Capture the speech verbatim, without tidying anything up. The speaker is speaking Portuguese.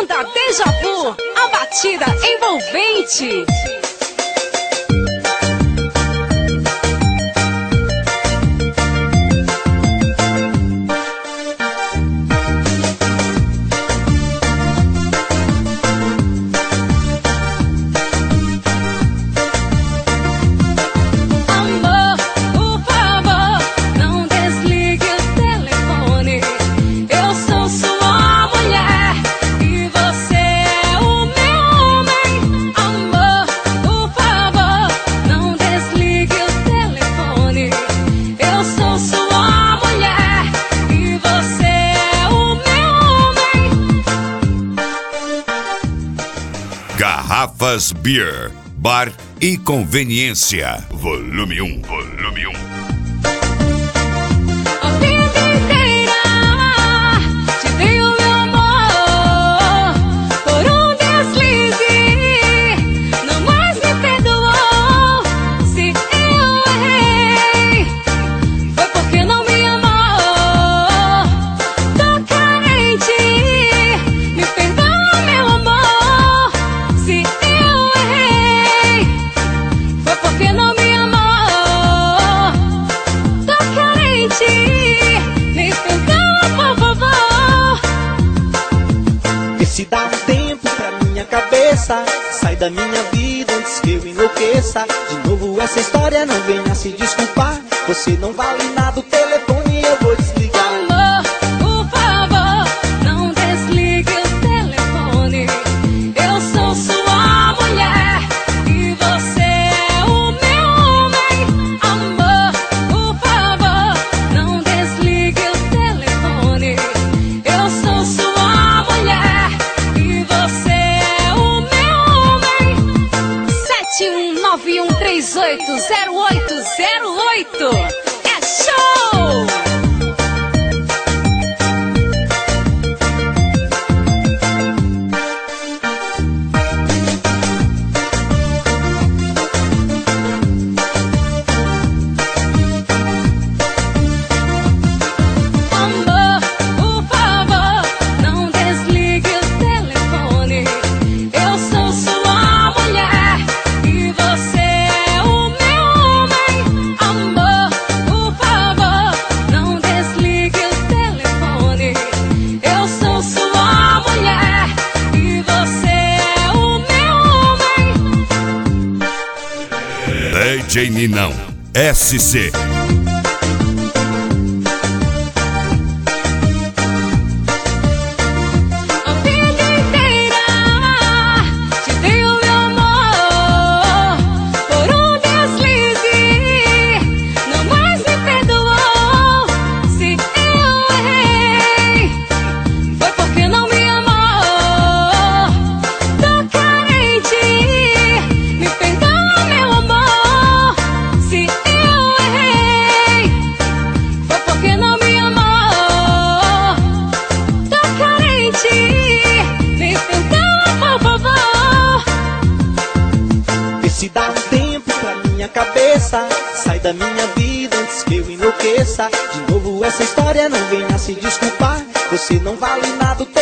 banda Deja Vu, a batida envolvente. Garrafas Beer, Bar e Conveniência. Volume um, volume um. Se dá um tempo pra minha cabeça, sai da minha vida antes que eu enlouqueça. De novo essa história, não venha se desculpar. Você não vale nada, o telefone eu vou desligar. Amor, por favor, não desligue o telefone. Eu sou sua mulher e você é o meu homem. Amor, por favor, não desligue o telefone. Eu sou sua mulher. sete um nove um três oito zero oito zero oito. É show! Amor, por favor, não desligue o telefone. Eu sou sua mulher e você é o meu homem. Amor, por favor, não desligue o telefone. Eu sou sua mulher e você é o meu homem. D J Ninão, S C. Se dá um tempo pra minha cabeça, sai da minha vida antes que eu enlouqueça. De novo essa história, não venha se desculpar. Você não vale nada, o